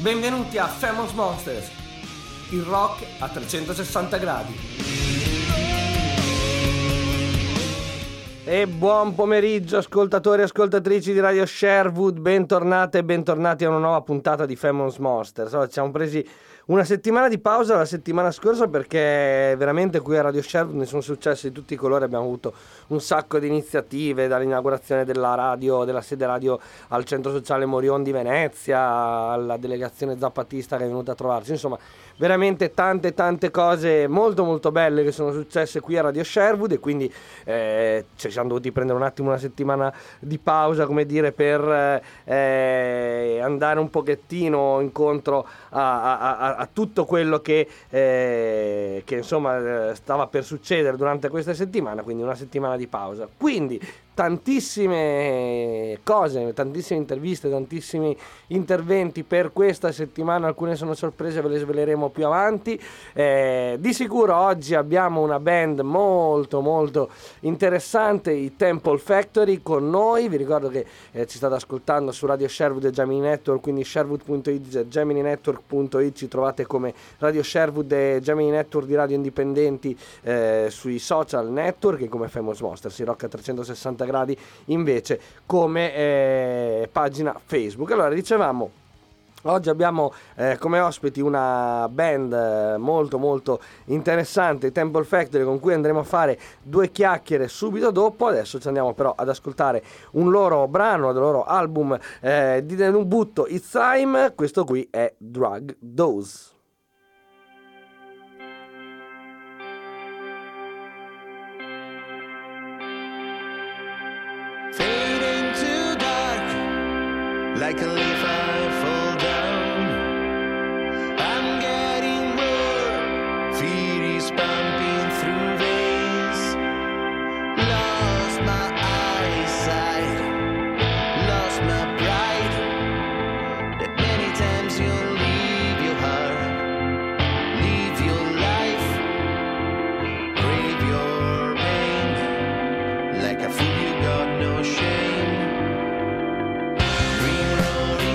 Benvenuti a Famous Monsters, il rock a 360 gradi. E buon pomeriggio ascoltatori e ascoltatrici di Radio Sherwood, bentornate e bentornati a una nuova puntata di Famous Monsters. Allora, ci siamo presi una settimana di pausa la settimana scorsa perché veramente qui a Radio Sherwood ne sono successi di tutti i colori, abbiamo avuto un sacco di iniziative, dall'inaugurazione della radio, della sede radio al centro sociale Morion di Venezia, alla delegazione zappatista che è venuta a trovarci, insomma veramente tante cose molto belle che sono successe qui a Radio Sherwood e quindi ci siamo dovuti prendere un attimo una settimana di pausa, come dire, per andare un pochettino incontro a tutto quello che insomma stava per succedere durante questa settimana, quindi una settimana di pausa. Quindi tantissime cose, tantissime interviste, tantissimi interventi per questa settimana, alcune sono sorprese, ve le sveleremo più avanti. Di sicuro oggi abbiamo una band molto interessante, i Temple Factory, con noi. Vi ricordo che ci state ascoltando su Radio Sherwood e Gemini Network, quindi sherwood.it, gemininetwork.it, ci trovate come Radio Sherwood e Gemini Network di radio indipendenti sui social network e come Famous Monsters, il rock a 360 gradi invece come pagina Facebook. Allora, dicevamo, oggi abbiamo come ospiti una band molto interessante, Temple Factory, con cui andremo a fare due chiacchiere subito dopo. Adesso ci andiamo però ad ascoltare un loro brano del loro album di debutto, It's Time. Questo qui è Drug Dose. Like a leaf I fall down, I'm getting more, feet is pumping through veins, lost my eyesight, lost my pride, that many times you'll leave your heart, leave your life, crave your pain, like a fool you got no shame. Roaring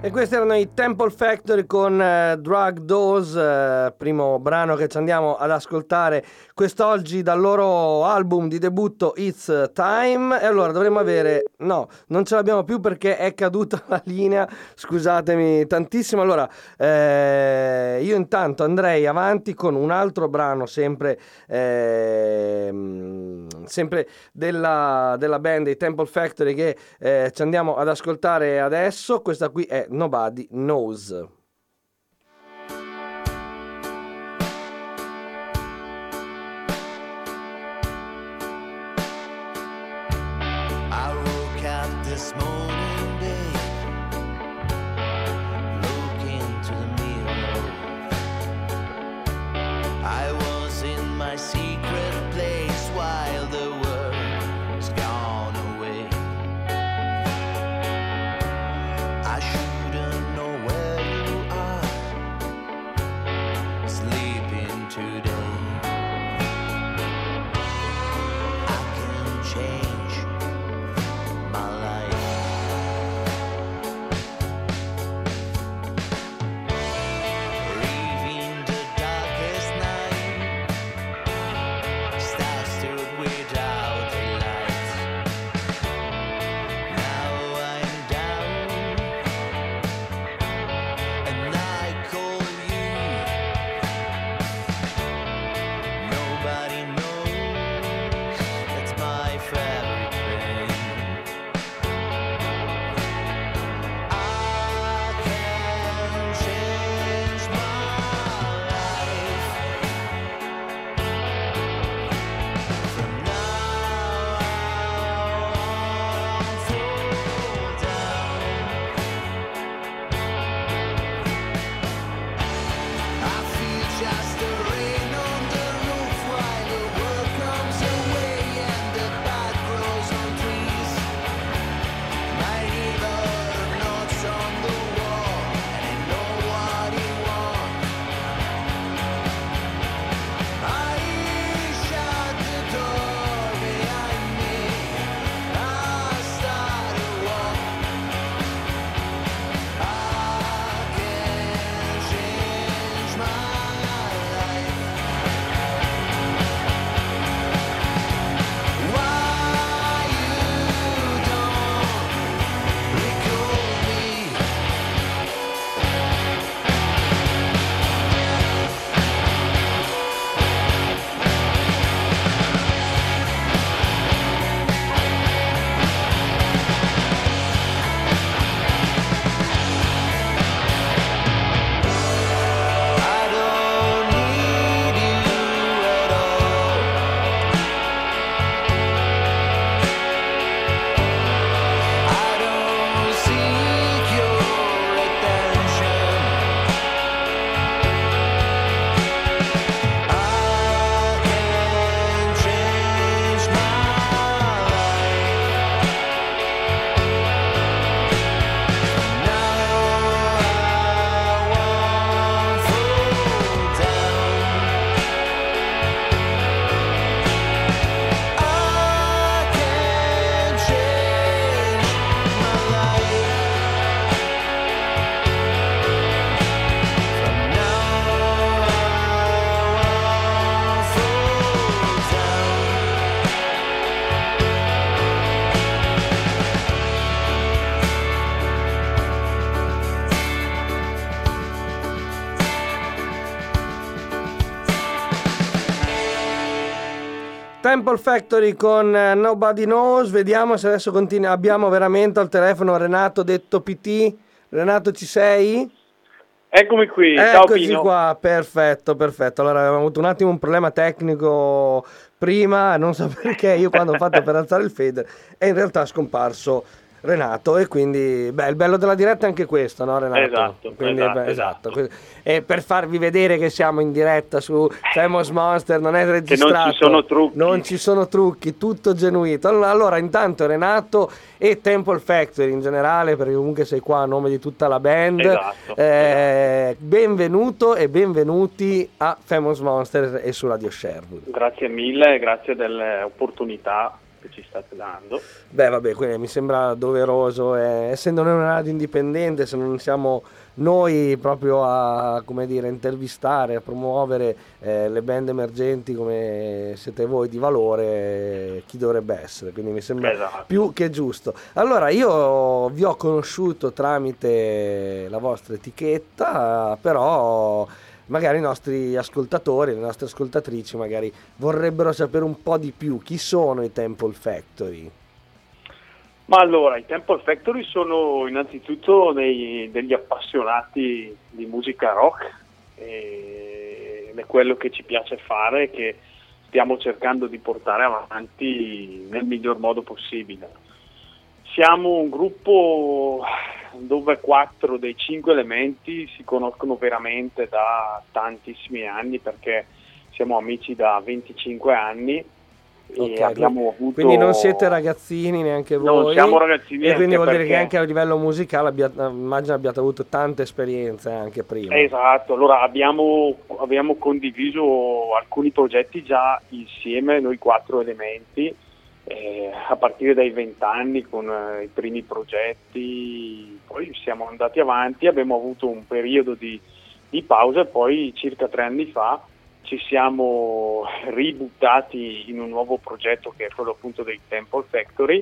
E questi erano i Temple Factory con Drug Dose, primo brano che ci andiamo ad ascoltare quest'oggi dal loro album di debutto It's Time. E allora dovremmo avere... No, non ce l'abbiamo più perché è caduta la linea, scusatemi tantissimo. Allora, io intanto andrei avanti con un altro brano sempre della band dei Temple Factory che ci andiamo ad ascoltare adesso. Questa qui è Nobody Knows. I woke up this morning, babe, look into the mirror. I was in my secret place while the world was gone away. I shouldn't know where you are, sleeping today. I can change my life. Leaving the darkest night, stars stood without a light. Now I'm down and I call you. Nobody knows, that's my favorite thing. I can change my life. From now on, fall down. I feel just the rain on the roof while the world comes away and the bud grows on trees. My neighbor knocks on the wall and I know what he wants. I shut the door behind me. I start to walk. I can change my life. Why you don't recall me? I don't need you at all. I don't seek your attention. I can change my life. Now I won't fall down. I can change my life. From now I won't fall down. Temple Factory con Nobody Knows. Vediamo se adesso abbiamo veramente al telefono Renato detto PT. Renato, ci sei? Eccomi qui, ciao Eccoci Pino. qua, perfetto. Allora avevamo avuto un attimo un problema tecnico prima, non so perché io quando ho fatto per alzare il fader è in realtà scomparso Renato, e quindi il bello della diretta è anche questo, no Renato? Esatto, Quindi, esatto. E per farvi vedere che siamo in diretta su Famous Monster, non è registrato, non ci sono trucchi. non ci sono trucchi, tutto genuito. Allora intanto Renato e Temple Factory in generale, perché comunque sei qua a nome di tutta la band, Esatto. benvenuto e benvenuti a Famous Monster e su Radio Sherwood. Grazie mille, grazie delle opportunità. che ci state dando. Beh, vabbè, quindi mi sembra doveroso, essendo noi una radio indipendente, se non siamo noi proprio a, come dire, intervistare, a promuovere le band emergenti come siete voi di valore, chi dovrebbe essere? Quindi mi sembra Esatto. più che giusto. Allora, io vi ho conosciuto tramite la vostra etichetta, però magari i nostri ascoltatori, le nostre ascoltatrici magari vorrebbero sapere un po' di più. Chi sono i Temple Factory? Ma allora, i Temple Factory sono innanzitutto degli appassionati di musica rock, ed è quello che ci piace fare, che stiamo cercando di portare avanti nel miglior modo possibile. Siamo un gruppo dove 4 dei 5 elementi si conoscono veramente da tantissimi anni, perché siamo amici da 25 anni. Ok, E abbiamo avuto... quindi non siete ragazzini neanche voi. Non siamo ragazzini, e quindi anche vuol dire perché- che anche a livello musicale immagino abbiate avuto tante esperienze anche prima. Esatto, allora abbiamo condiviso alcuni progetti già insieme, noi 4 elementi, a partire dai 20 anni con i primi progetti, poi siamo andati avanti, abbiamo avuto un periodo di pausa e poi circa 3 anni fa ci siamo ributtati in un nuovo progetto che è quello appunto dei Temple Factory,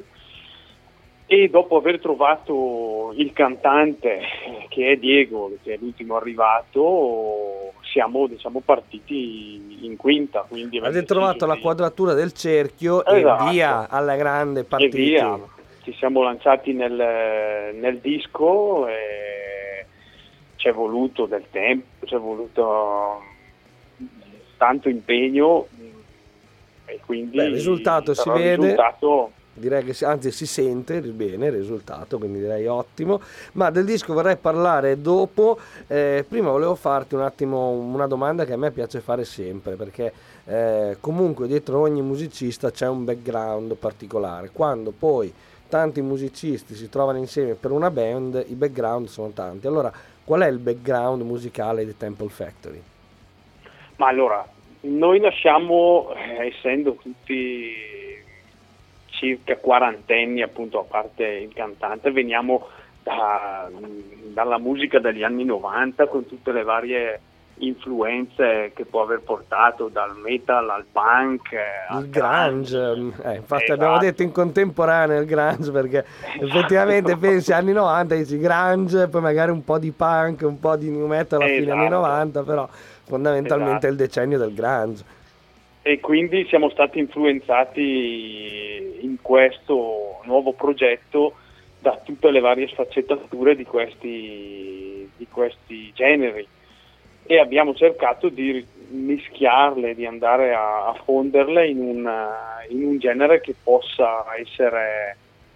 e dopo aver trovato il cantante che è Diego, che è l'ultimo arrivato, siamo partiti in quinta. Quindi Avete trovato la quadratura del cerchio Esatto. e via alla grande e partiti. via, ci siamo lanciati nel disco, e ci è voluto del tempo, ci è voluto tanto impegno, e quindi Beh, il risultato si però il vede. risultato- Direi che anzi si sente bene il risultato, quindi direi ottimo. Ma del disco vorrei parlare dopo. Prima volevo farti un attimo una domanda che a me piace fare sempre, perché comunque dietro ogni musicista c'è un background particolare. Quando poi tanti musicisti si trovano insieme per una band, i background sono tanti. Allora, qual è il background musicale di Temple Factory? Ma allora, noi nasciamo, essendo tutti circa quarantenni, appunto, a parte il cantante, veniamo dalla musica degli anni 90, con tutte le varie influenze che può aver portato, dal metal al punk, al Il grunge, infatti Esatto. abbiamo detto in contemporanea il grunge, perché effettivamente pensi anni 90 dici grunge, poi magari un po' di punk, un po' di new metal a fine anni Esatto. 90, però fondamentalmente è il decennio del grunge. E quindi siamo stati influenzati in questo nuovo progetto da tutte le varie sfaccettature di questi generi, e abbiamo cercato di mischiarle, di andare a fonderle in un genere che possa essere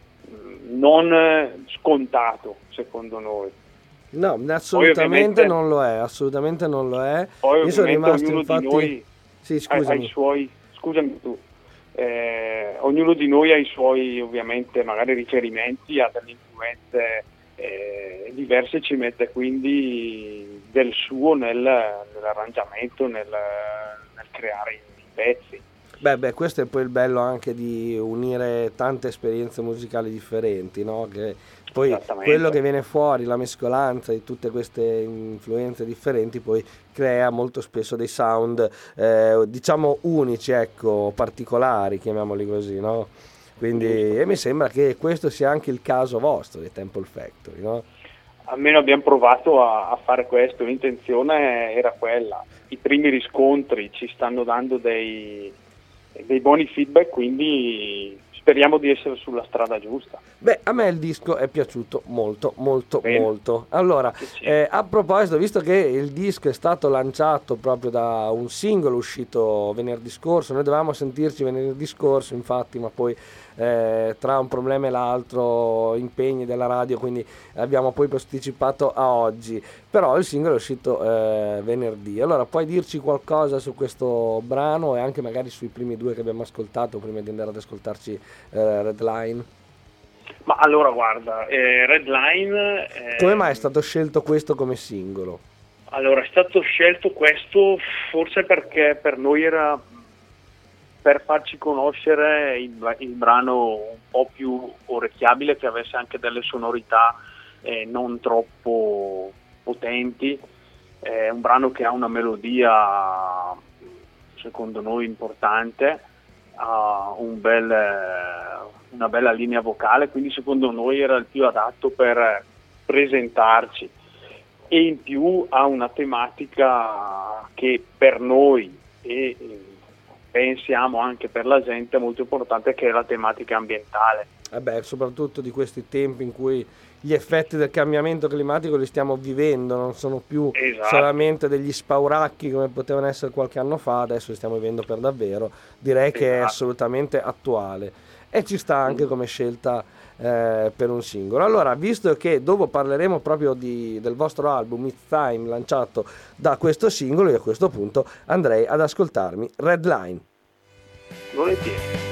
non scontato, secondo noi. No, assolutamente ovviamente- non lo è, assolutamente non lo è. Poi Io sono ovviamente rimasto ognuno infatti... di noi Sì, ha scusami. i suoi, scusami tu, ognuno di noi ha i suoi ovviamente magari riferimenti, ha delle influenze diverse, ci mette quindi del suo nell'arrangiamento, nel creare i pezzi. Beh, questo è poi il bello anche di unire tante esperienze musicali differenti, no? Che poi Esattamente. quello che viene fuori, la mescolanza di tutte queste influenze differenti, poi crea molto spesso dei sound, diciamo unici, ecco, particolari, chiamiamoli così, no? Quindi, e mi sembra che questo sia anche il caso vostro di Temple Factory, no? Almeno abbiamo provato a fare questo, l'intenzione era quella. I primi riscontri ci stanno dando dei buoni feedback, quindi speriamo di essere sulla strada giusta. Beh, a me il disco è piaciuto molto, molto, Bene. molto. Allora, Piacere. a proposito, visto che il disco è stato lanciato proprio da un singolo uscito venerdì scorso, noi dovevamo sentirci venerdì scorso, infatti, ma poi tra un problema e l'altro, impegni della radio, quindi abbiamo poi posticipato a oggi. Però il singolo è uscito venerdì. Allora, puoi dirci qualcosa su questo brano e anche magari sui primi 2 che abbiamo ascoltato prima di andare ad ascoltarci Redline? Ma allora guarda, Redline... Come mai è stato scelto questo come singolo? Allora, è stato scelto questo forse perché per noi era per farci conoscere il brano un po' più orecchiabile, che avesse anche delle sonorità non troppo potenti. È un brano che ha una melodia secondo noi importante, ha una bella linea vocale, quindi secondo noi era il più adatto per presentarci, e in più ha una tematica che per noi e pensiamo anche per la gente è molto importante, che è la tematica ambientale. Soprattutto di questi tempi in cui gli effetti del cambiamento climatico li stiamo vivendo, non sono più solamente degli spauracchi come potevano essere qualche anno fa, adesso li stiamo vivendo per davvero. Direi che è assolutamente attuale e ci sta anche come scelta per un singolo. Allora, visto che dopo parleremo proprio del vostro album It's Time, lanciato da questo singolo, io a questo punto andrei ad ascoltarmi Red Line. Volentieri.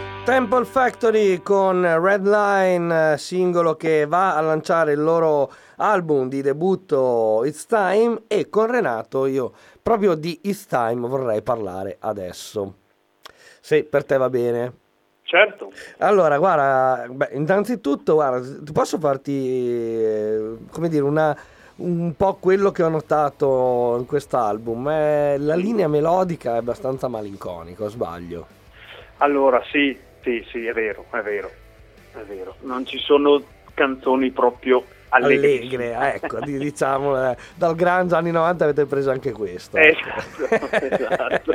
Temple Factory con Red Line, singolo che va a lanciare il loro album di debutto It's Time, e con Renato io proprio di It's Time vorrei parlare adesso. Se per te va bene. Certo. Allora, guarda, innanzitutto, guarda, posso farti, come dire, un po' quello che ho notato in quest'album. La linea melodica è abbastanza malinconica, o sbaglio? Allora, sì, è vero, è vero, è vero. Non ci sono canzoni proprio Allegre, allegre. ecco, diciamo, dal grunge anni 90 avete preso anche questo. Esatto, esatto.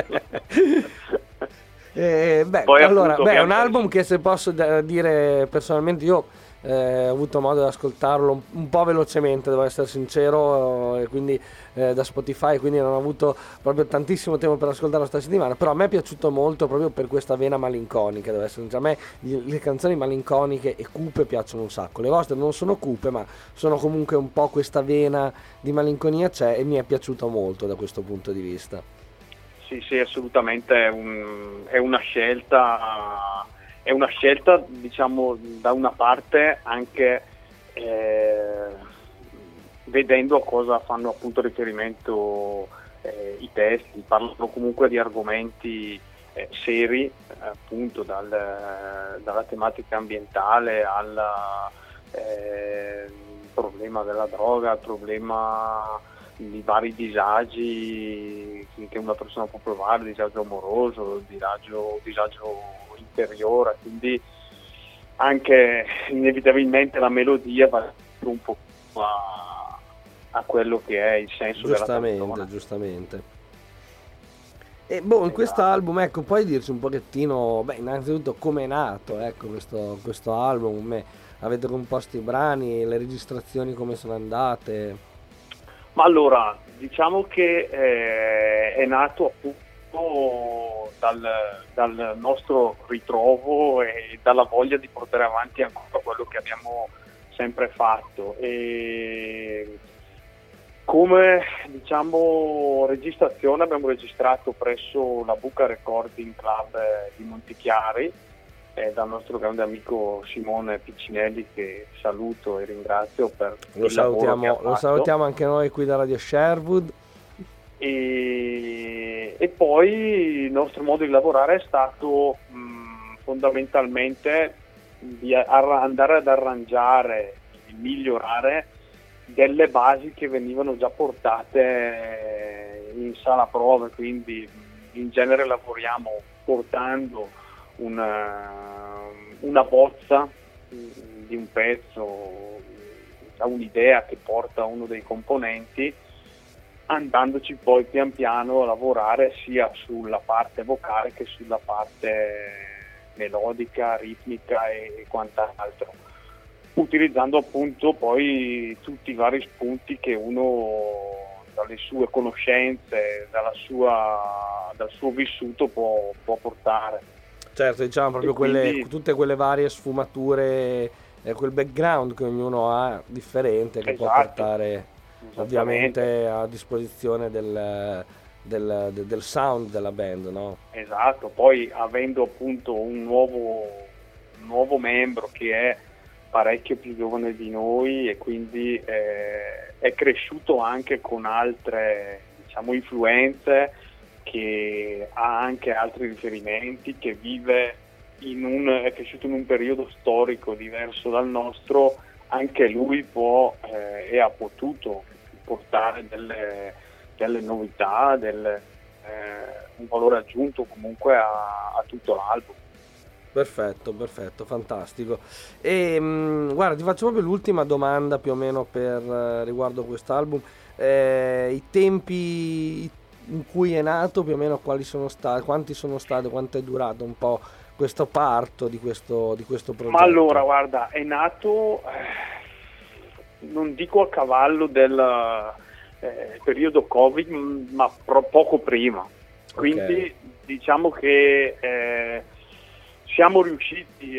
Poi Allora, appunto è un abbiamo album che, se posso dire personalmente, io ho avuto modo di ascoltarlo un po' velocemente, devo essere sincero, e quindi da Spotify, quindi non ho avuto proprio tantissimo tempo per ascoltarlo sta settimana, però a me è piaciuto molto proprio per questa vena malinconica, devo essere sincero. A me le canzoni malinconiche e cupe piacciono un sacco, le vostre non sono cupe, ma sono comunque un po' questa vena di malinconia c'è, e mi è piaciuto molto da questo punto di vista. Sì, assolutamente è una scelta, diciamo, da una parte anche vedendo a cosa fanno appunto riferimento i testi, parlano comunque di argomenti seri, appunto dalla tematica ambientale al problema della droga, al problema di vari disagi che una persona può provare, disagio amoroso, disagio interiore, quindi anche inevitabilmente la melodia va un po' a quello che è il senso della canzone. Giustamente. E boh, in quest'album, ecco, puoi dirci un pochettino, innanzitutto come è nato, ecco, questo album, come avete composto i brani, le registrazioni come sono andate? Ma allora, diciamo che è nato appunto dal nostro ritrovo e dalla voglia di portare avanti ancora quello che abbiamo sempre fatto. E come, diciamo, registrazione abbiamo registrato presso la Buca Recording Club di Montichiari, dal nostro grande amico Simone Piccinelli, che saluto e ringrazio per il lavoro che ha fatto. Lo salutiamo anche noi qui da Radio Sherwood. E poi il nostro modo di lavorare è stato fondamentalmente di andare ad arrangiare, di migliorare delle basi che venivano già portate in sala prove, quindi in genere lavoriamo portando una bozza di un pezzo, da un'idea che porta uno dei componenti, andandoci poi pian piano a lavorare sia sulla parte vocale che sulla parte melodica, ritmica e quant'altro, utilizzando appunto poi tutti i vari spunti che uno dalle sue conoscenze, dal suo vissuto può portare. Certo, diciamo proprio tutte quelle varie sfummature, quel background che ognuno ha differente, che può portare ovviamente a disposizione del sound della band, no? Esatto, poi avendo appunto un nuovo membro che è parecchio più giovane di noi e quindi è cresciuto anche con altre, diciamo, influenze, che ha anche altri riferimenti, che è cresciuto in un periodo storico diverso dal nostro, anche lui può e ha potuto portare delle novità, un valore aggiunto comunque a tutto l'album. Perfetto, fantastico. E guarda, ti faccio proprio l'ultima domanda più o meno per riguardo quest'album. I tempi in cui è nato, più o meno quanti sono stati, quanto è durato un po' questo parto di questo progetto? Ma allora, guarda, è nato, non dico a cavallo del periodo Covid, ma poco prima. Quindi diciamo che siamo riusciti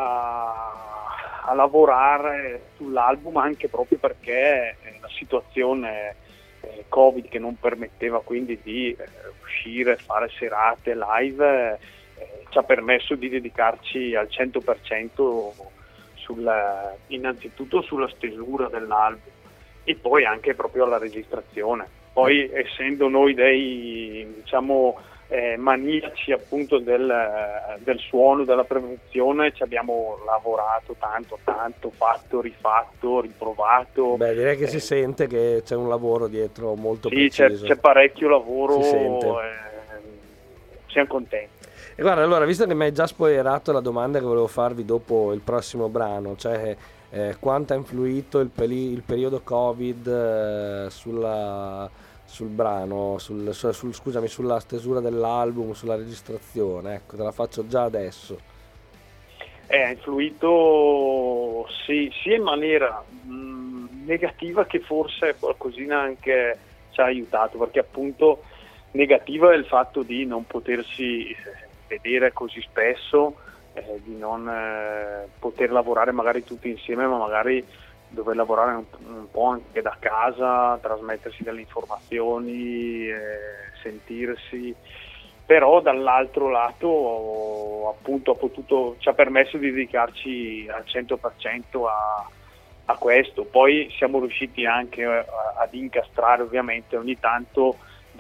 a lavorare sull'album anche proprio perché la situazione Covid, che non permetteva quindi di uscire, fare serate live, ci ha permesso di dedicarci al 100% innanzitutto sulla stesura dell'album, e poi anche proprio alla registrazione. Poi essendo noi dei, diciamo, maniaci appunto del suono, della produzione, ci abbiamo lavorato tanto, fatto, rifatto, riprovato. Beh, direi che si sente che c'è un lavoro dietro molto Sì, preciso. c'è parecchio lavoro, Si sente. siamo contenti. E guarda, allora, visto che mi hai già spoilerato la domanda che volevo farvi dopo il prossimo brano, cioè quanto ha influito il periodo Covid sul brano, scusami, sulla stesura dell'album, sulla registrazione, ecco, te la faccio già adesso. Ha influito sia in maniera negativa che forse qualcosina anche ci ha aiutato, perché appunto negativa è il fatto di non potersi vedere così spesso, di non poter lavorare magari tutti insieme, ma magari dover lavorare un po' anche da casa, trasmettersi delle informazioni, sentirsi. Però dall'altro lato appunto ci ha permesso di dedicarci al 100% a questo. Poi siamo riusciti anche ad incastrare ovviamente ogni tanto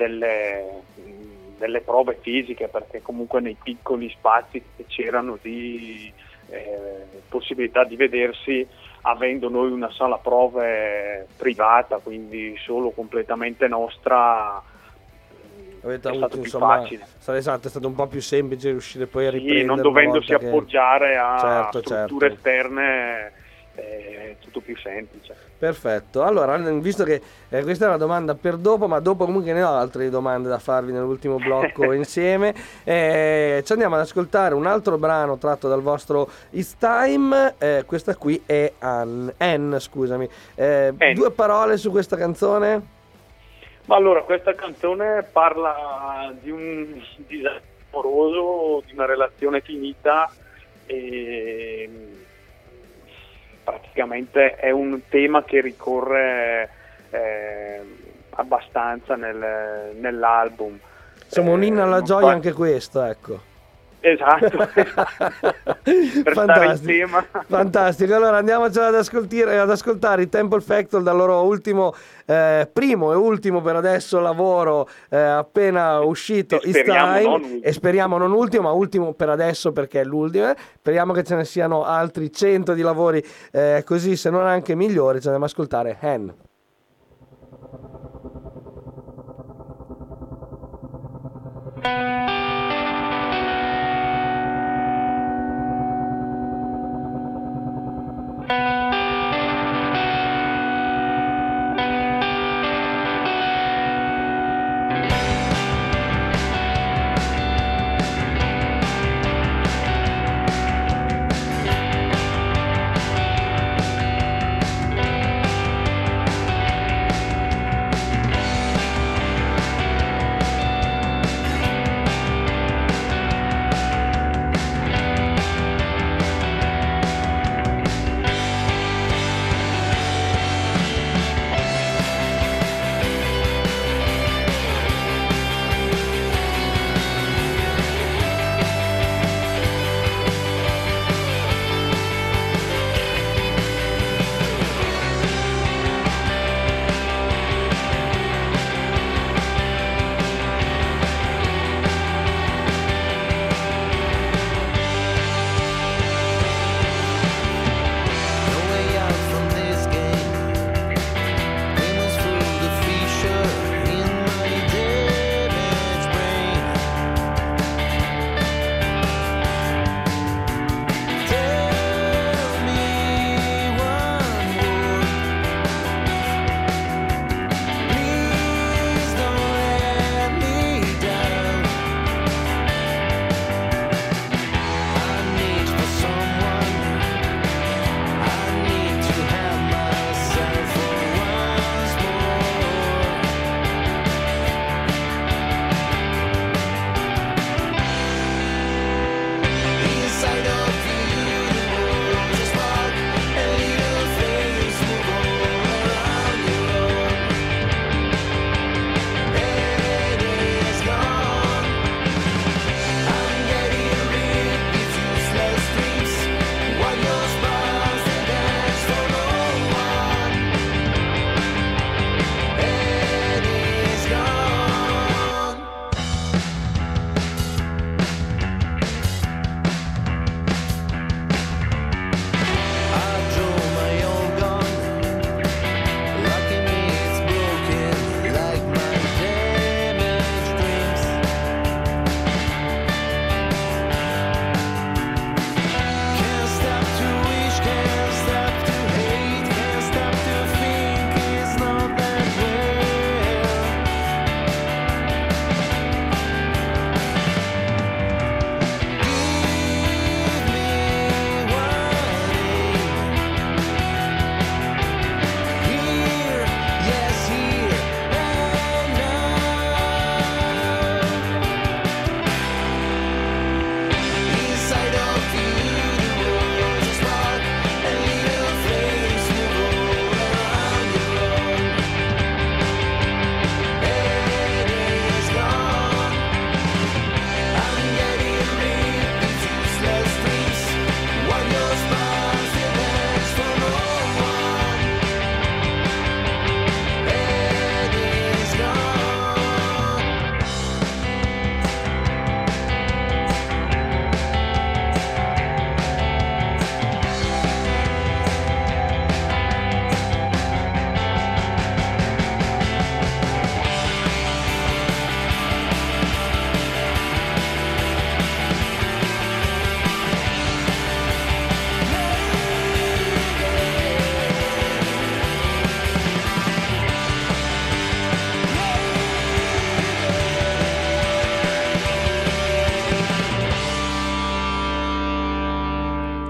delle prove fisiche, perché comunque nei piccoli spazi che c'erano di possibilità di vedersi, avendo noi una sala prove privata, quindi solo completamente nostra, Avete è avuto, stato più insomma, facile. esatto, è stato un po' più semplice riuscire poi a Sì, riprendere non una dovendosi volta che- appoggiare a Certo, strutture certo. esterne, è tutto più semplice. Perfetto, allora, visto che questa è una domanda per dopo, ma dopo comunque ne ho altre domande da farvi nell'ultimo blocco insieme, ci andiamo ad ascoltare un altro brano tratto dal vostro It's Time, questa qui è Anne, scusami. Anne. 2 parole su questa canzone? Ma allora, questa canzone parla di un disastro amoroso, di una relazione finita, e praticamente è un tema che ricorre abbastanza nell'album. Insomma, un inno alla non gioia fa- anche questo, ecco. Esatto, per stare in tema. Fantastico, allora andiamocela ad ascoltare i Temple Factor dal loro ultimo, primo e ultimo per adesso lavoro appena uscito, E It's speriamo Time, non ultimo. e speriamo non ultimo, ma ultimo per adesso perché è l'ultimo. Speriamo che ce ne siano altri 100 di lavori così, se non anche migliori. Ci andiamo ad ascoltare Hen.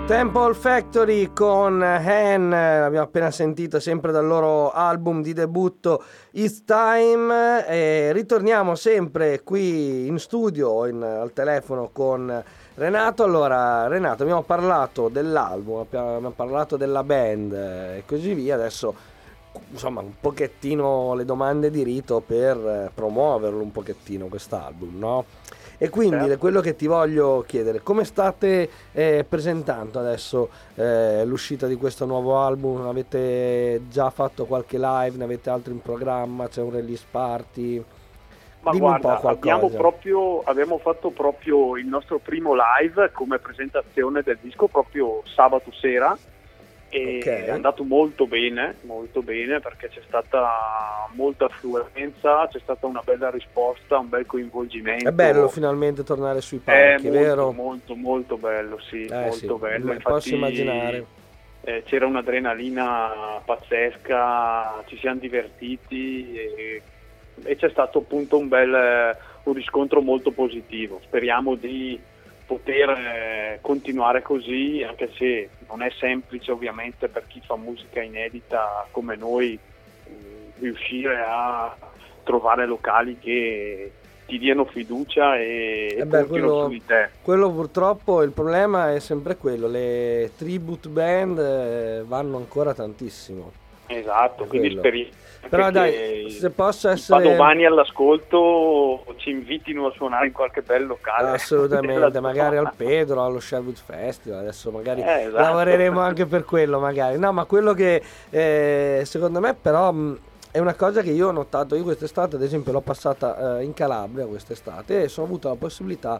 Temple Factory con Han, l'abbiamo appena sentito, sempre dal loro album di debutto It's Time, e ritorniamo sempre qui in studio al telefono con Renato. Allora Renato, abbiamo parlato dell'album, abbiamo parlato della band e così via, adesso insomma un pochettino le domande di rito per promuoverlo un pochettino quest'album, no? E quindi Certo. quello che ti voglio chiedere, come state presentando adesso l'uscita di questo nuovo album? Avete già fatto qualche live? Ne avete altri in programma? C'è un release party? Ma Dimmi un guarda, po' qualcosa. abbiamo fatto proprio il nostro primo live come presentazione del disco proprio sabato sera e Ok. è andato molto bene perché c'è stata molta affluenza, c'è stata una bella risposta, un bel coinvolgimento. È bello finalmente tornare sui È palchi, molto, vero? molto bello, sì, molto Sì, bello. posso Infatti, immaginare. c'era un'adrenalina pazzesca, ci siamo divertiti e c'è stato appunto un riscontro molto positivo. Speriamo di poter continuare così, anche se non è semplice ovviamente per chi fa musica inedita come noi riuscire a trovare locali che ti diano fiducia e puntino su di te. Quello purtroppo il problema è sempre quello, le tribute band vanno ancora tantissimo. Esatto, È quindi quello. speriamo Però che dai, se posso i essere... padovani all'ascolto ci invitino a suonare in qualche bel locale. Assolutamente, della magari zona. al Pedro, allo Sherwood Festival, adesso magari Esatto. lavoreremo anche per quello magari. No, ma quello che secondo me però è una cosa che io ho notato, io quest'estate ad esempio l'ho passata in Calabria quest'estate e sono avuto la possibilità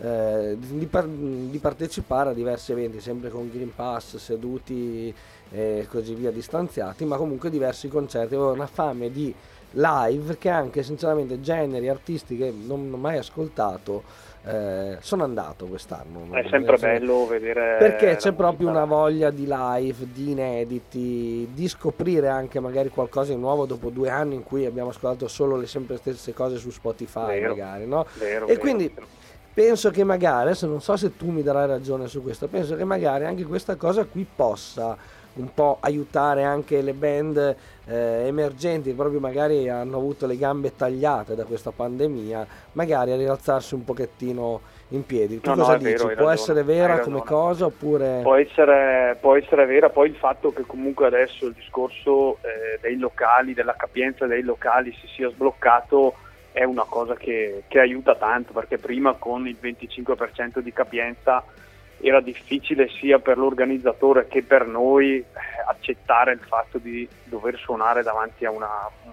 di partecipare a diversi eventi, sempre con Green Pass, seduti e così via, distanziati, ma comunque diversi concerti. Avevo una fame di live che anche sinceramente generi, artisti che non ho mai ascoltato, sono andato quest'anno. È sempre bello vedere Perché la c'è proprio musica. una voglia di live, di inediti, di scoprire anche magari qualcosa di nuovo dopo 2 anni in cui abbiamo ascoltato solo le sempre stesse cose su Spotify, Vero, magari, no? vero, E vero, quindi vero. penso che magari, adesso non so se tu mi darai ragione su questo, penso che magari anche questa cosa qui possa un po' aiutare anche le band emergenti, proprio magari hanno avuto le gambe tagliate da questa pandemia, magari a rialzarsi un pochettino in piedi. Tu No, cosa è dici? vero, hai Può ragione, essere vera hai come ragione. cosa oppure... Può essere vera, poi il fatto che comunque adesso il discorso dei locali, della capienza dei locali si sia sbloccato è una cosa che aiuta tanto, perché prima con il 25% di capienza era difficile sia per l'organizzatore che per noi accettare il fatto di dover suonare davanti a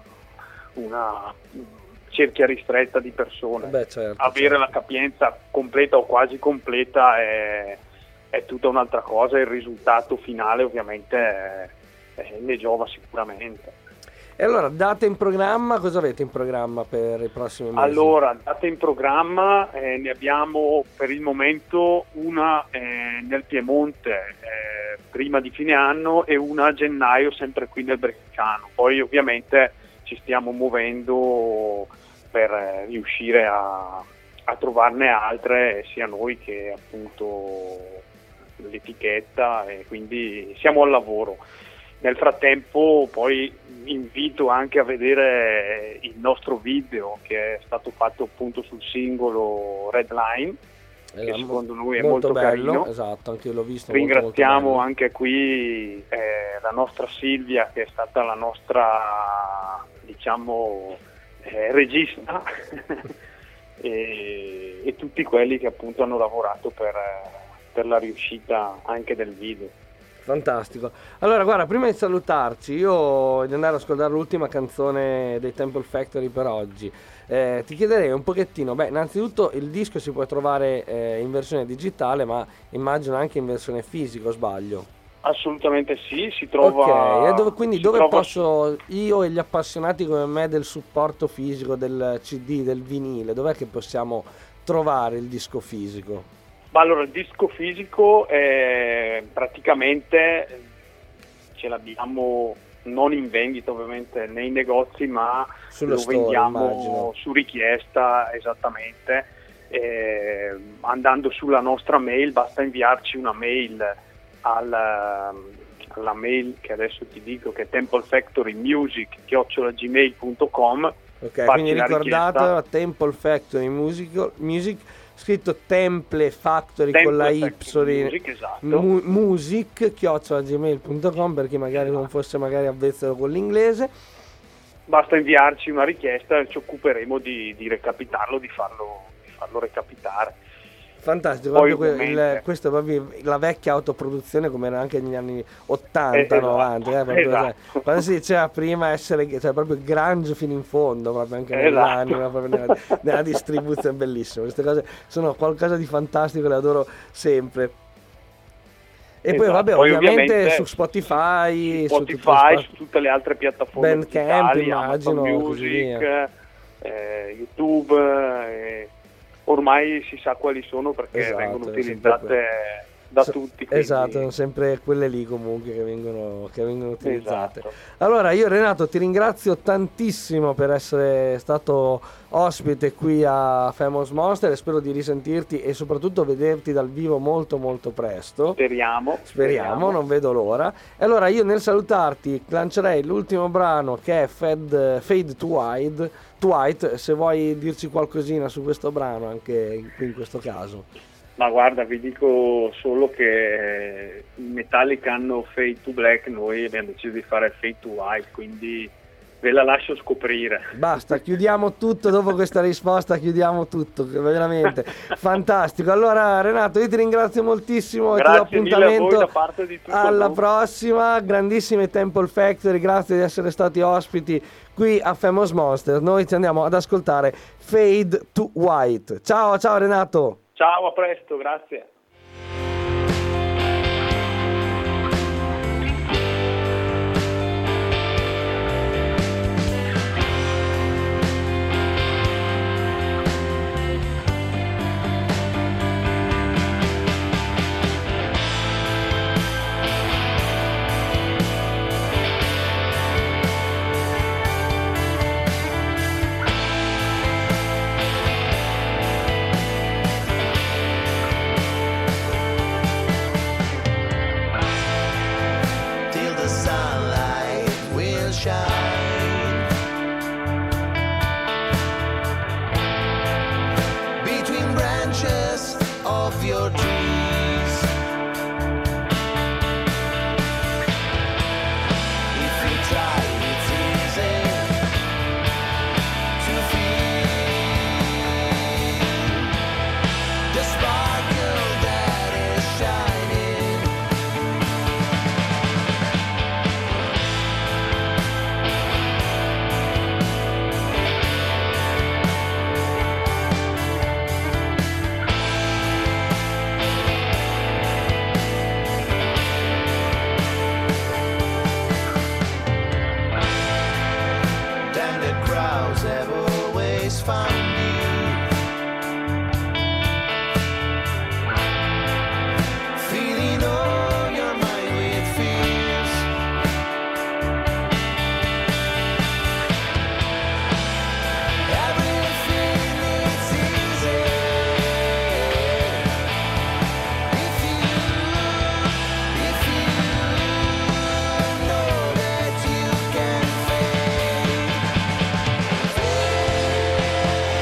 una cerchia ristretta di persone. Beh, certo, Avere certo. la capienza completa o quasi completa è tutta un'altra cosa, il risultato finale ovviamente ne giova sicuramente. E allora, date in programma, cosa avete in programma per i prossimi mesi? Allora, date in programma, ne abbiamo per il momento una nel Piemonte prima di fine anno e una a gennaio sempre qui nel Bresciano. Poi ovviamente ci stiamo muovendo per riuscire a trovarne altre, sia noi che appunto l'etichetta, e quindi siamo al lavoro. Nel frattempo poi invito anche a vedere il nostro video che è stato fatto appunto sul singolo Red Line, che secondo noi è molto bello, carino. esatto, anche io l'ho visto. Ringraziamo molto anche qui la nostra Silvia, che è stata la nostra, diciamo, regista e tutti quelli che appunto hanno lavorato per la riuscita anche del video. Fantastico. Allora, guarda, prima di salutarci, io di andare ad ascoltare l'ultima canzone dei Temple Factory per oggi, ti chiederei un pochettino, beh, innanzitutto il disco si può trovare in versione digitale, ma immagino anche in versione fisica, o sbaglio? Assolutamente sì, si trova. Ok, e quindi si dove trova posso, io e gli appassionati come me del supporto fisico, del CD, del vinile, dov'è che possiamo trovare il disco fisico? Ma allora, il disco fisico praticamente ce l'abbiamo non in vendita ovviamente nei negozi, ma Sullo lo store, vendiamo immagino. su richiesta, esattamente. Andando sulla nostra mail, basta inviarci una mail alla mail che adesso ti dico, che è templefactorymusic@gmail.com. Ok, farci quindi la ricordate richiesta. la Temple Factory Music, scritto Temple Factory con la Y, Temple Factory Music, esatto. music@gmail.com, per chi magari non fosse magari avvezzo con l'inglese. Basta inviarci una richiesta e ci occuperemo di recapitarlo, di farlo recapitare. Fantastico, Poi, proprio ovviamente, questa è proprio la vecchia autoproduzione come era anche negli anni 80, esatto, 90, proprio, esatto. quando si diceva prima essere, cioè proprio grunge fino in fondo, proprio anche Esatto. nell'anima, proprio nella distribuzione, bellissimo. Queste cose sono qualcosa di fantastico, le adoro sempre. E poi Esatto. vabbè, Poi ovviamente su Spotify, su Spotify, su su tutte le altre piattaforme Bandcamp, digitali, immagino, Amazon così Music, YouTube, ormai si sa quali sono perché Esatto, vengono è sempre utilizzate da tutti. quindi- Esatto, sono sempre quelle lì comunque che vengono utilizzate. Esatto. Allora io Renato ti ringrazio tantissimo per essere stato ospite qui a Famous Monster e spero di risentirti e soprattutto vederti dal vivo molto molto presto. Speriamo, non vedo l'ora. E allora io nel salutarti lancerei l'ultimo brano che è Fade to White, se vuoi dirci qualcosina su questo brano anche in questo caso. Ma guarda, vi dico solo che i Metallica hanno Fade to Black, noi abbiamo deciso di fare Fade to White, quindi ve la lascio scoprire. Basta, chiudiamo tutto dopo questa risposta, chiudiamo tutto, veramente fantastico. Allora Renato, io ti ringrazio moltissimo e ti do Grazie mille a voi appuntamento da parte di tutto il alla gruppo. prossima. Grandissime Temple Factory, grazie di essere stati ospiti qui a Famous Monster. Noi ci andiamo ad ascoltare Fade to White. Ciao Renato. Ciao, a presto, grazie. Till the sunlight will shine between branches of your trees. If you try, it's easy to feel the sparkle that is shining. Then the crowds have always found you, feeling all your mind with fears. Everything is easy if you know that you can fade.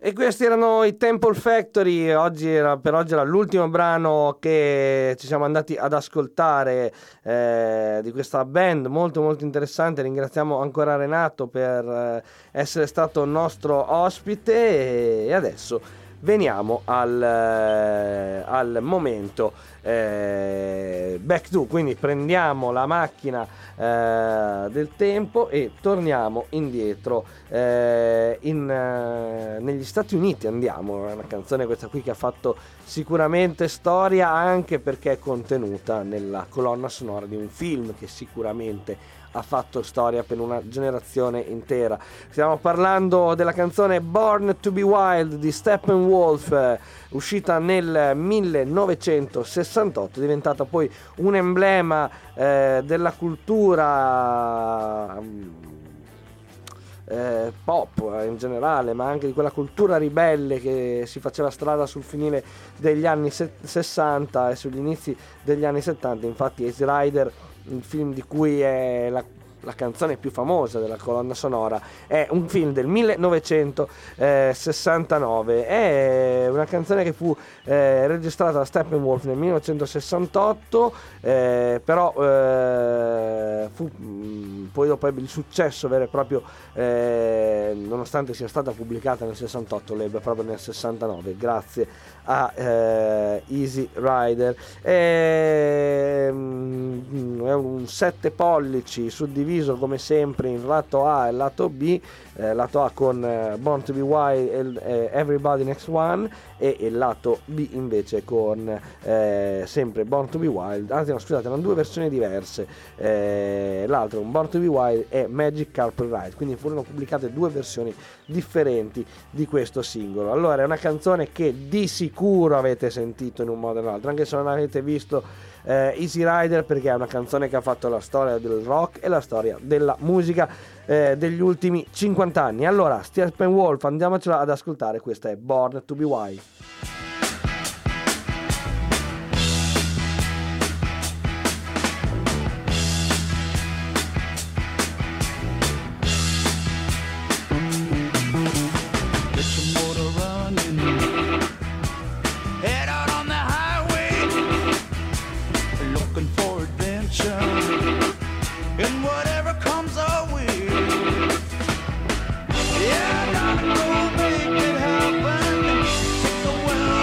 E questi erano i Temple Factory. Per oggi era l'ultimo brano che ci siamo andati ad ascoltare di questa band molto molto interessante. Ringraziamo ancora Renato per essere stato nostro ospite e adesso veniamo al momento back to, quindi prendiamo la macchina del tempo e torniamo indietro negli Stati Uniti. Andiamo, è una canzone questa qui che ha fatto sicuramente storia, anche perché è contenuta nella colonna sonora di un film che sicuramente ha fatto storia per una generazione intera. Stiamo parlando della canzone Born to be Wild di Steppenwolf, uscita nel 1968, diventata poi un emblema della cultura pop in generale, ma anche di quella cultura ribelle che si faceva strada sul finire degli anni 60 e sugli inizi degli anni 70. Infatti Easy Rider, il film di cui è la canzone più famosa della colonna sonora, è un film del 1969. È una canzone che fu registrata da Steppenwolf nel 1968, però poi dopo ebbe il successo vero e proprio, nonostante sia stata pubblicata nel 68, l'ebbe proprio nel 69 grazie a Easy Rider. È un 7 pollici suddiviso come sempre in lato A e lato B, lato A con Born to be Wild e Everybody Next One, e il lato B invece con sempre Born to be Wild, anzi no, scusate, erano due versioni diverse, l'altro con Born to be Wild e Magic Carpet Ride, quindi furono pubblicate due versioni differenti di questo singolo. Allora è una canzone che di sicuro avete sentito in un modo o nell'altro, anche se non avete visto Easy Rider, perché è una canzone che ha fatto la storia del rock e la storia della musica degli ultimi 50 anni. Allora, Steppenwolf, andiamocela ad ascoltare, questa è Born to be Wild. Yeah, I know, make it happen. Take the world.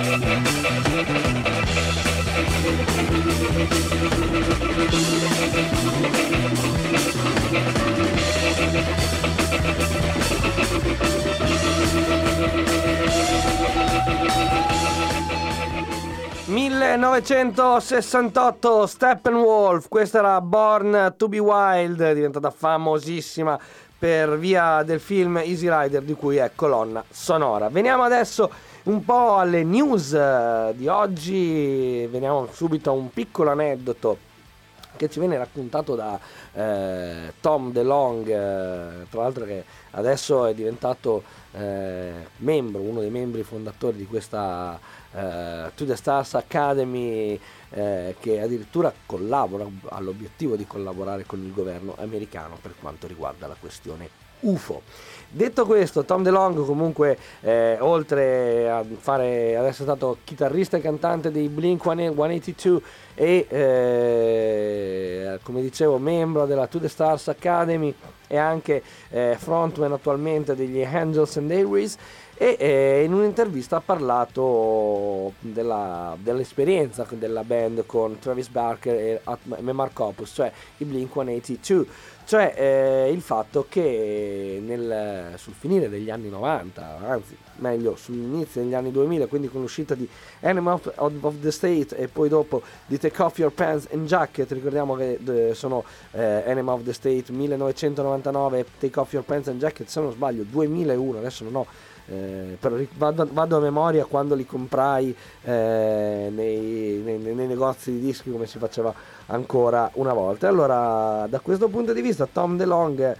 ...1968, Steppenwolf, questa era Born to be Wild, è diventata famosissima per via del film Easy Rider, di cui è colonna sonora. Veniamo adesso un po' alle news di oggi, veniamo subito a un piccolo aneddoto che ci viene raccontato da Tom DeLonge, tra l'altro che adesso è diventato membro, uno dei membri fondatori di questa To The Stars Academy, che addirittura collabora, ha l'obiettivo di collaborare con il governo americano per quanto riguarda la questione UFO. Detto questo, Tom DeLonge comunque oltre a fare, ad essere stato chitarrista e cantante dei Blink-182 e come dicevo membro della To The Stars Academy e anche frontman attualmente degli Angels and Airways, e in un'intervista ha parlato dell'esperienza della band con Travis Barker e Mark Hoppus, cioè i Blink-182, cioè il fatto che sul finire degli anni 90, anzi meglio sull'inizio degli anni 2000, quindi con l'uscita di Enemy of the State e poi dopo di Take Off Your Pants and Jacket, ricordiamo che sono Enemy of the State 1999 e Take Off Your Pants and Jacket, se non sbaglio 2001, adesso non ho però vado a memoria quando li comprai nei negozi di dischi come si faceva ancora una volta. Allora da questo punto di vista Tom DeLonge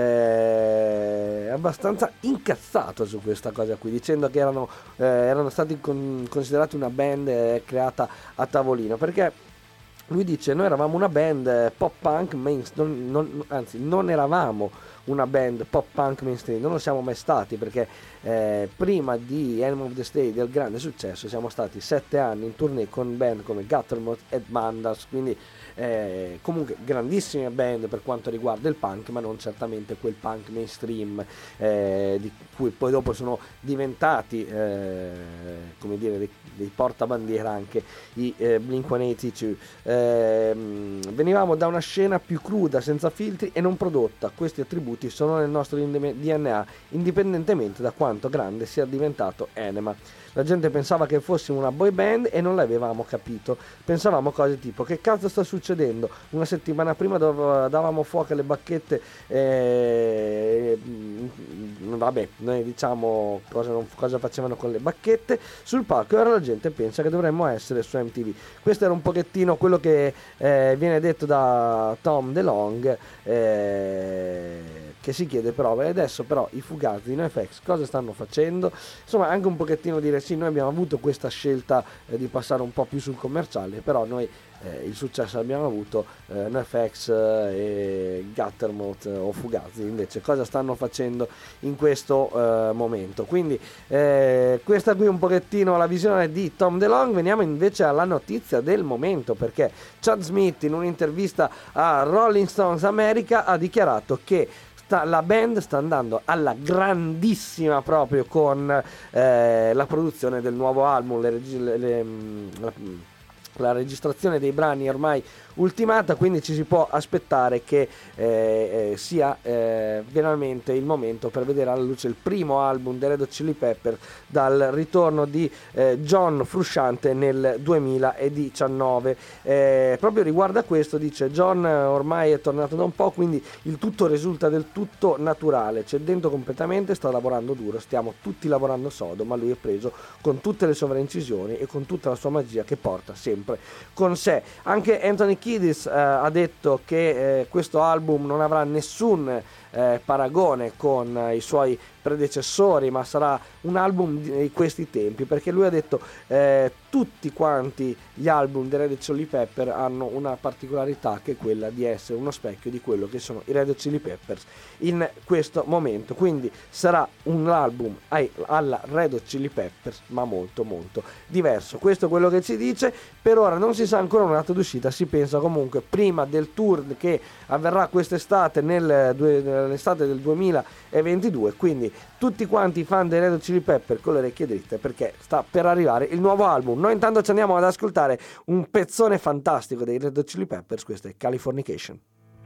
è abbastanza incazzato su questa cosa qui, dicendo che erano stati considerati una band creata a tavolino, perché lui dice noi eravamo una band pop punk anzi non eravamo una band pop punk mainstream, non lo siamo mai stati, perché prima di Enemy of the State, del grande successo, siamo stati 7 anni in tournée con band come Guttermouth e Mandas, quindi comunque grandissime band per quanto riguarda il punk, ma non certamente quel punk mainstream di cui poi dopo sono diventati come dire dei portabandiera anche i Blink-182. Venivamo da una scena più cruda, senza filtri e non prodotta. Questi attributi sono nel nostro DNA, indipendentemente da quanto grande sia diventato Enema. La gente pensava che fossimo una boy band e non l'avevamo capito. Pensavamo cose tipo: che cazzo sta succedendo? Una settimana prima davamo fuoco alle bacchette, vabbè, noi diciamo cosa facevano con le bacchette sul palco, e ora la gente pensa che dovremmo essere su MTV. Questo era un pochettino quello che viene detto da Tom DeLonge, che si chiede però adesso però i Fugazi di NoFX cosa stanno facendo, insomma anche un pochettino dire sì, noi abbiamo avuto questa scelta di passare un po' più sul commerciale, però noi il successo l'abbiamo avuto, NoFX e Guttermouth o Fugazi invece cosa stanno facendo in questo momento. Quindi questa qui un pochettino la visione di Tom DeLonge. Veniamo invece alla notizia del momento, perché Chad Smith in un'intervista a Rolling Stones America ha dichiarato che la band sta andando alla grandissima proprio con la produzione del nuovo album, la registrazione dei brani è ormai ultimata, quindi ci si può aspettare che sia veramente il momento per vedere alla luce il primo album dei Red Hot Chili Pepper dal ritorno di John Frusciante nel 2019. Proprio riguardo a questo dice: John ormai è tornato da un po', quindi il tutto risulta del tutto naturale, c'è dentro completamente, sta lavorando duro, stiamo tutti lavorando sodo, ma lui è preso con tutte le sovraincisioni e con tutta la sua magia che porta sempre con sé. Anche Anthony Kiedis ha detto che questo album non avrà nessun paragone con i suoi predecessori, ma sarà un album di questi tempi, perché lui ha detto tutti quanti gli album dei Red Hot Chili Pepper hanno una particolarità, che è quella di essere uno specchio di quello che sono i Red Hot Chili Peppers in questo momento, quindi sarà un album alla Red Hot Chili Peppers, ma molto molto diverso. Questo è quello che ci dice. Per ora non si sa ancora una data d'uscita, si pensa comunque prima del tour che avverrà quest'estate nel l'estate del 2022, quindi tutti quanti i fan dei Red Hot Chili Pepper con le orecchie dritte, perché sta per arrivare il nuovo album. Noi intanto ci andiamo ad ascoltare un pezzone fantastico dei Red Hot Chili Peppers, questo è Californication.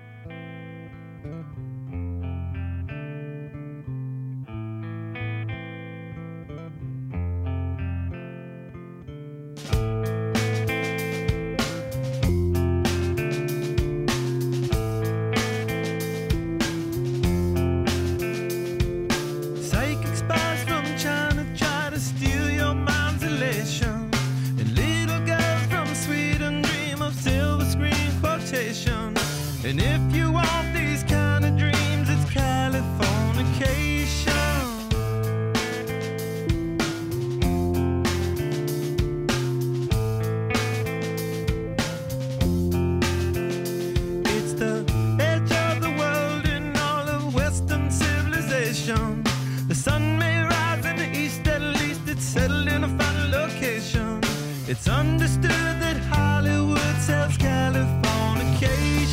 Psychic spies from China try to steal your mind's elation, and little girls from Sweden dream of silver screen quotation. And if you want these kind of dreams, it's Californication. It's the edge of the world in all of Western civilization. The sun may rise in the east, at least it's settled in a final location. It's understood that Hollywood sells Californication.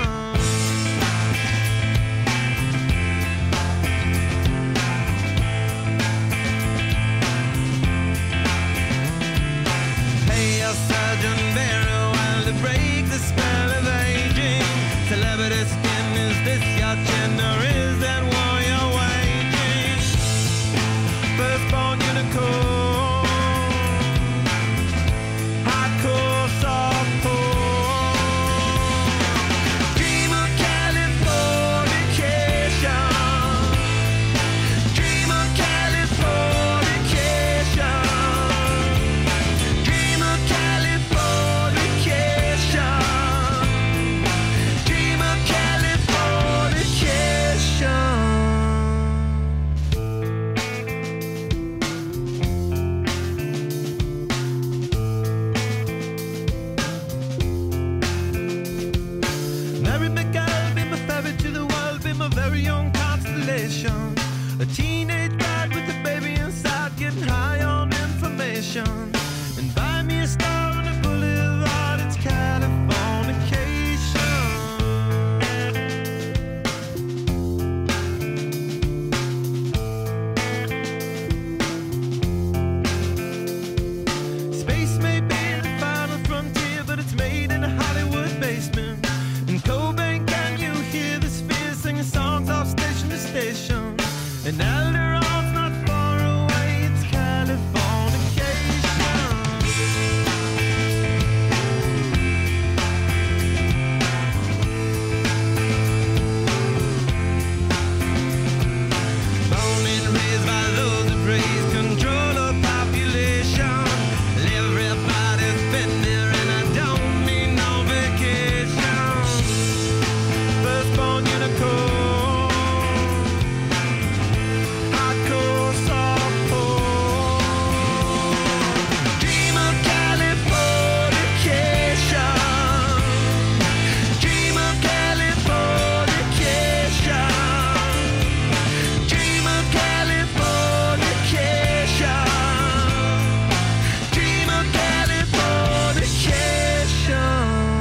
Pay your surgeon very well to break the spell of aging. Celebrity skin, is this your chin or is that war you're waging? Firstborn unicorn, hardcore softcore. Dream of Californication. Dream of Californication. Dream of Californication. Dream of Californication. Mary McGill, be my ferry to the world, be my very own constellation. A teenage bride with a baby inside, getting high on information. And buy me a star on a boulevard, it's Californication. Space may be the final frontier, but it's made in a Hollywood basement. In Cobain, can you hear the spheres singing songs off station to station? And Alderon's not far away, it's Californication. Born and raised by those who praise control of population. Everybody's been there and I don't mean no vacation. Firstborn unicorn, hardcore softcore. Dream of Californication. Dream of Californication. Dream of Californication. Dream of Californication.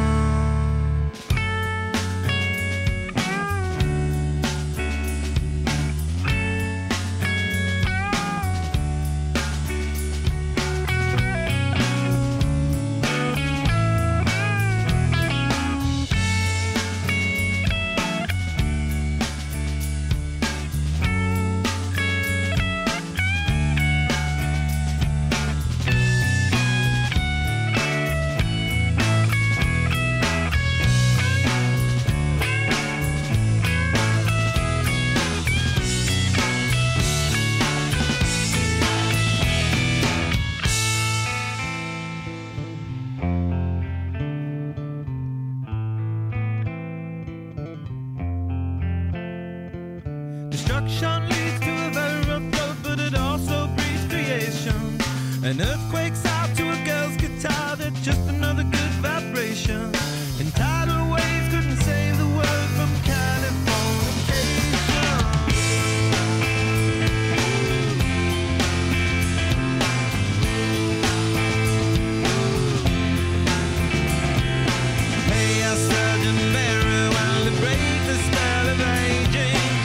Destruction leads to a very rough road, but it also breeds creation. An earthquake's out to a girl's guitar, that's just another good vibration. And tidal waves couldn't save the world from Californication. Pay a surgeon very well to break the spell of aging.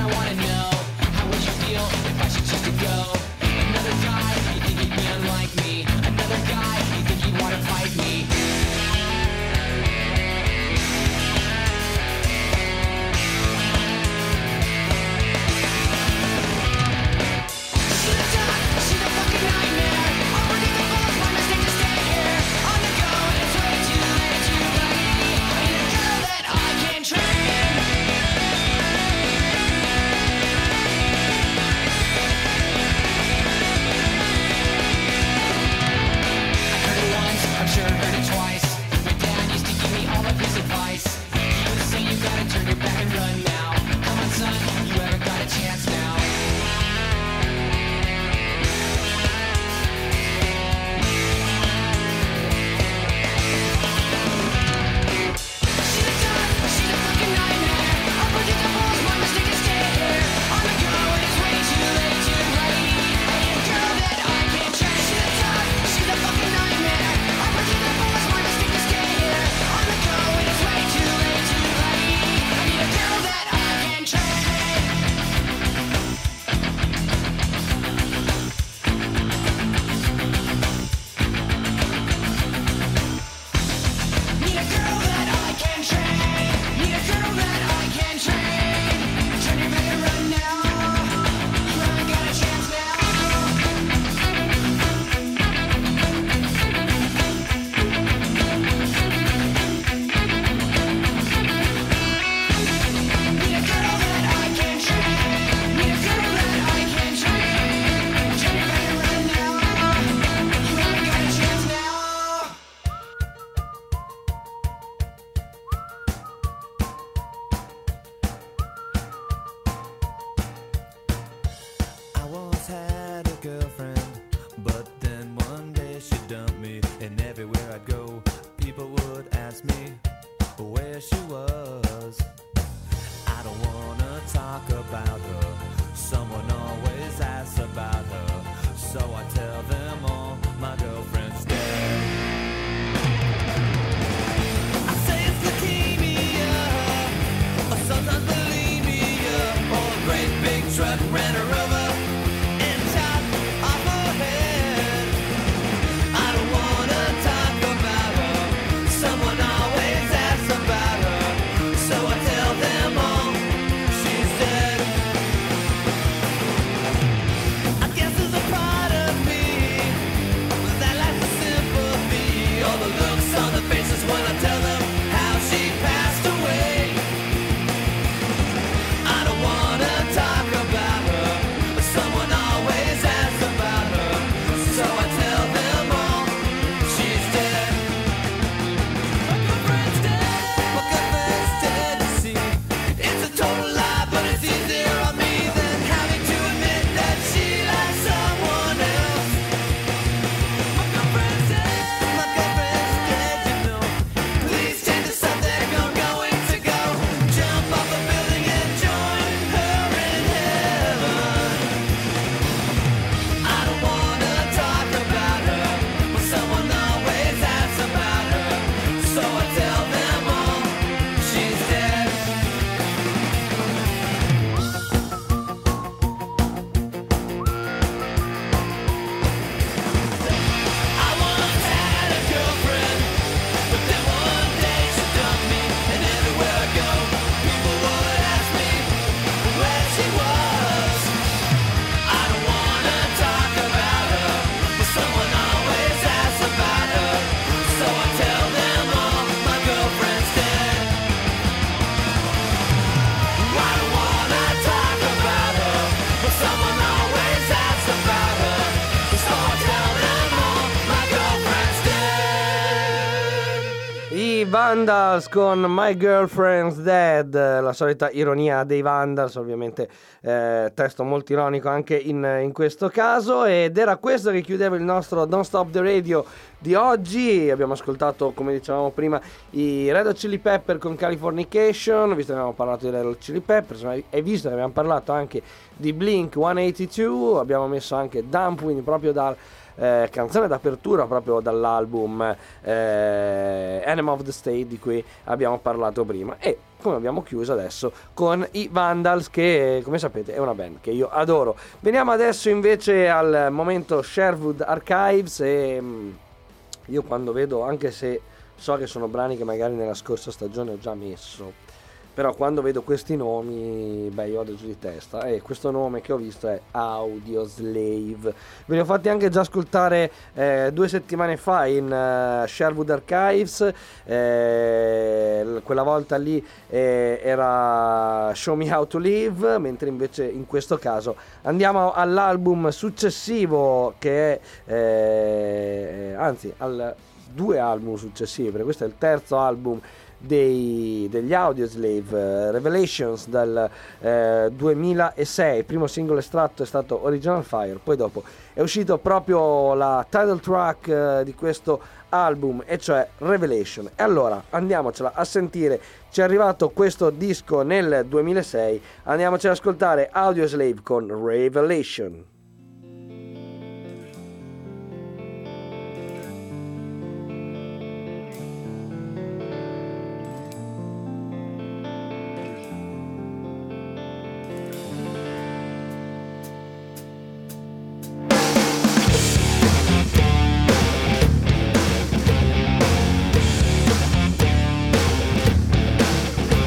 wanna know, how would you feel if I should choose to go? Another guy, you think he'd be unlike me? Another guy, you think he'd wanna fight me? She's a fucking nightmare. Unpredictable, it's my mistake to stay here. On the go, and it's way too late to leave. I need a girl that I can train. I heard it once, I'm sure I heard it twice. My dad used to give me all of his advice. He would say you gotta turn your back and run now. Come on, son, you haven't got a chance now. She's a fucking nightmare. Unpredictable, it's my mistake to stay here. On the go, and it's way too late to leave. I need a girl that I can train. She's a fucking nightmare. Unpredictable, it's my mistake to stay here. On the go, and it's way too late to leave. I need a girl that I can train. Need a girl that I can train. Need a girl that I can train. Turn your back and run now. You haven't got a chance now. Need a girl that I can train. Need a girl that I can train. Turn your back and run now. You haven't got a chance now. I once had a girlfriend, but then one day she dumped me. And everywhere I'd go, people would ask me where she was. I don't wanna talk about her. Someone always asks about her, so I tell them all my girlfriend's dead. I say it's leukemia, or sometimes bulimia, or a great big truck ran her over and chopped off her head. I don't wanna talk about her. Someone always asks about her, so I tell them all she's dead. I guess there's a part of me that lacks the sympathy, all the looks on the faces when I tell them how she passed away. I don't wanna talk about her, but someone always asks about her, so I tell them all she's dead. My girlfriend's dead. My girlfriend's dead, you see. It's a total lie, but it's easier on me than having to admit that she likes someone else. My girlfriend's dead. My girlfriend's dead, you know. Please change the subject, I'm going to go jump off a building and join her in heaven. I don't wanna talk about her, but someone always asks about her, so I tell them all she's dead. I once had a girlfriend, but then one day she dumped me, and everywhere I go, people would ask me where she was. I don't wanna talk about her, but someone always asks about her, so I tell them all my girlfriend's dead. I don't wanna talk about her, but someone always asks about her, so I tell them all my girlfriend's dead. I Vandals con My Girlfriend's Dead, la solita ironia dei Vandals, ovviamente testo molto ironico anche in questo caso, ed era questo che chiudeva il nostro Don't Stop the Radio di oggi. Abbiamo ascoltato, come dicevamo prima, i Red Hot Chili Pepper con Californication, visto che abbiamo parlato di Red Hot Chili Pepper e visto che abbiamo parlato anche di Blink 182, abbiamo messo anche Dumpwind proprio dal canzone d'apertura proprio dall'album Enema of the State di cui abbiamo parlato prima, e come abbiamo chiuso adesso con i Vandals, che come sapete è una band che io adoro. Veniamo adesso invece al momento Sherwood Archives, e io quando vedo, anche se so che sono brani che magari nella scorsa stagione ho già messo, però quando vedo questi nomi, beh, io vado giù di testa. E questo nome che ho visto è Audioslave. Ve li ho fatti anche già ascoltare 2 settimane fa in Sherwood Archives. Quella volta lì era Show Me How to Live, mentre invece in questo caso andiamo all'album successivo, che è anzi al 2 album successivi, perché questo è il terzo album degli Audioslave, Revelations, dal 2006. Il primo singolo estratto è stato Original Fire, poi dopo è uscito proprio la title track di questo album, e cioè Revelation. E allora andiamocela a sentire, ci è arrivato questo disco nel 2006, andiamocela ad ascoltare Audioslave con Revelation.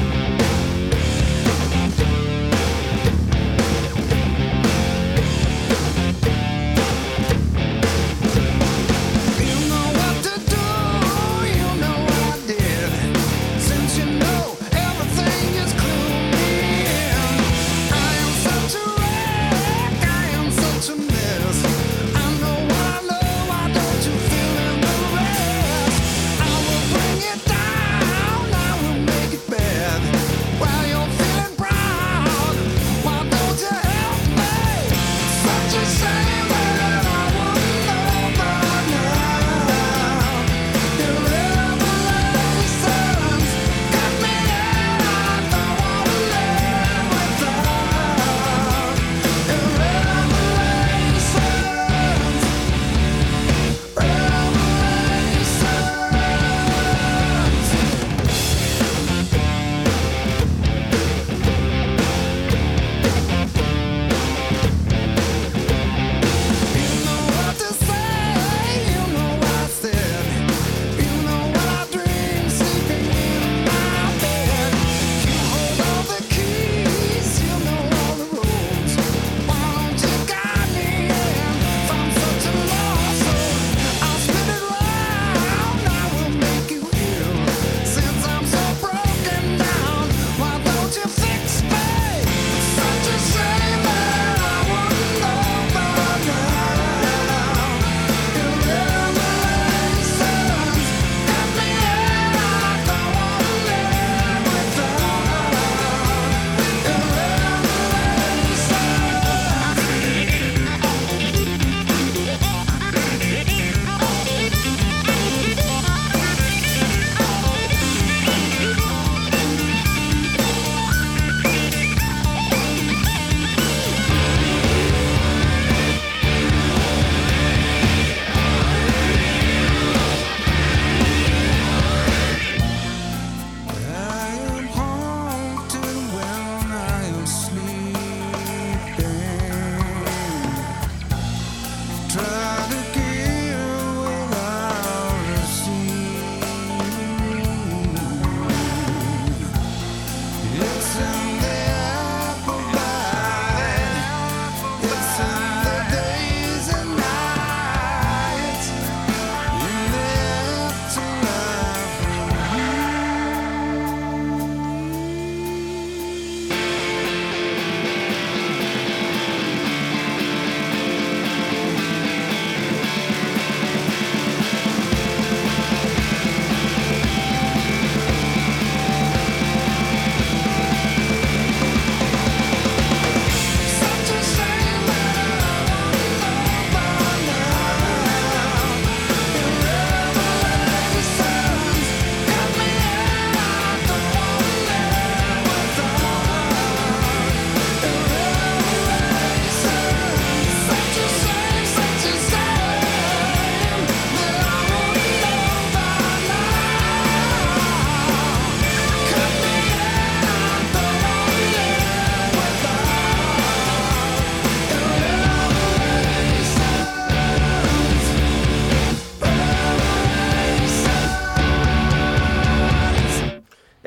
Revelation.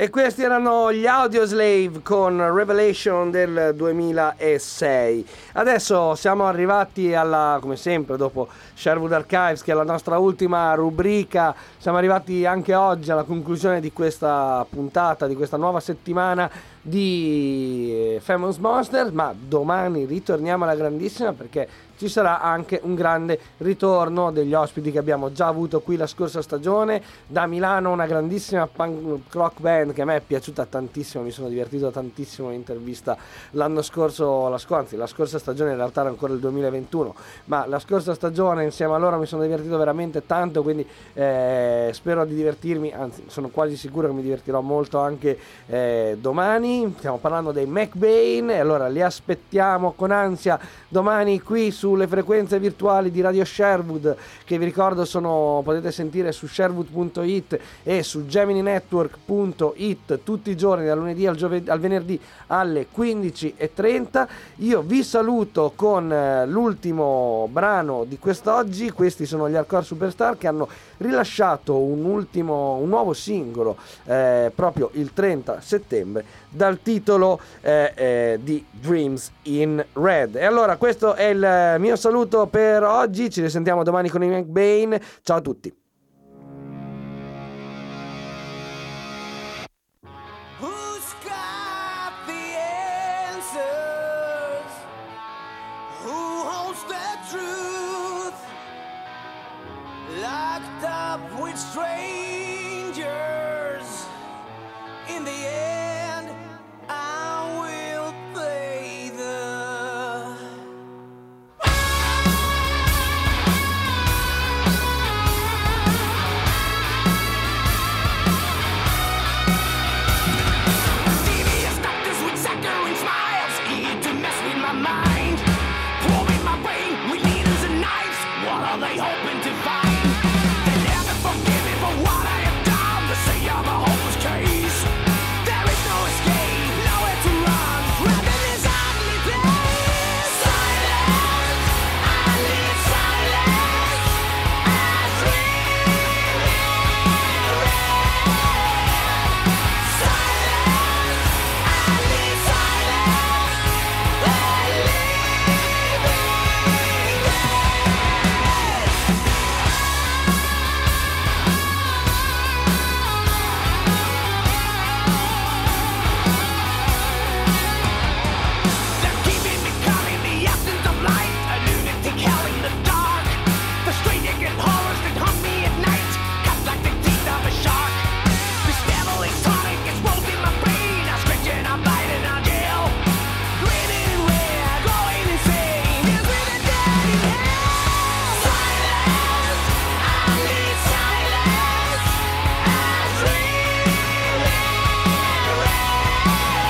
E questi erano gli Audioslave con Revelation del 2006. Adesso siamo arrivati alla, come sempre, dopo Sherwood Archives, che è la nostra ultima rubrica, siamo arrivati anche oggi alla conclusione di questa puntata, di questa nuova settimana di Famous Monsters, ma domani ritorniamo alla grandissima perché ci sarà anche un grande ritorno degli ospiti che abbiamo già avuto qui la scorsa stagione. Da Milano una grandissima punk rock band che a me è piaciuta tantissimo, mi sono divertito tantissimo in intervista l'anno scorso, la scorsa stagione, in realtà era ancora il 2021, ma la scorsa stagione insieme a loro mi sono divertito veramente tanto, quindi spero di divertirmi, anzi sono quasi sicuro che mi divertirò molto anche domani. Stiamo parlando dei McBain e allora li aspettiamo con ansia domani qui sulle frequenze virtuali di Radio Sherwood, che vi ricordo potete sentire su sherwood.it e su gemininetwork.it tutti i giorni dal lunedì al venerdì alle 15:30. Io vi saluto con l'ultimo brano di quest'oggi. Questi sono gli Hardcore Superstar che hanno rilasciato un nuovo singolo proprio il 30 settembre dal titolo di Dreams in Red. E allora questo è il mio saluto per oggi, ci risentiamo domani con i McBain. Ciao a tutti. Who's got the answers? Who holds the truth? Locked up with strangers. In the end, I will pay the devious doctors with saccharine smiles, eager to mess with my mind, probing my brain with needles and knives. What are they hoping to find? They never forgive me for what I have done. They say I'm a hopeless case. There is no escape, nowhere to run. Trapped in this ugly place. Silence, I need silence. I dream in red. Silence, I need silence. I live in they're keeping me calm in the absence of light, a lunatic hell in the dark. The strange horrors that haunt me at night, cut like the teeth of a shark. This devil tonic is rolled in my brain. I'm stretching, I'm biting, I'm jail. Grinning in red, going insane. Is with a dead in hell. Silence, I need silence. I dream in red.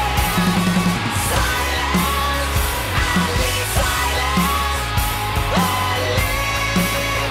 Silence, I need silence. I live in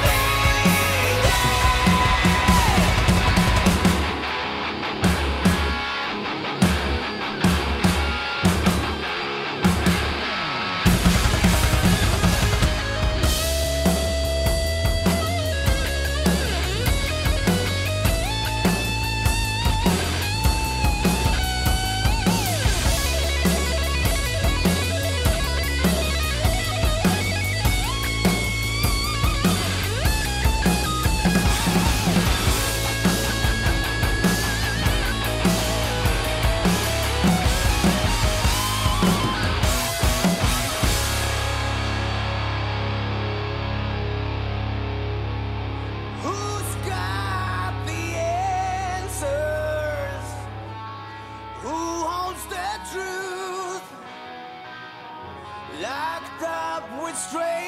Who's got the answers? Who holds the truth? Locked up with strangers.